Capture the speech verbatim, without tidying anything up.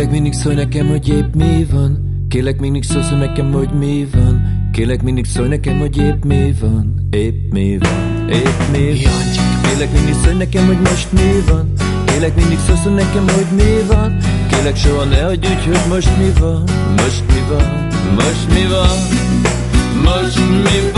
Kérlek mindig szólj nekem, hogy épp mi van. Kérlek mindig szólsz nekem, hogy mi van. Kérlek mindig szólj nekem, hogy épp mi van. Épp mi van, épp mi van. Kérlek mindig szólj nekem, hogy most mi van. Kérlek mindig szólsz nekem, hogy mi van. Kérlek soha ne hagyj úgy, hogy most mi van. Most mi van, most mi van. Most mi van.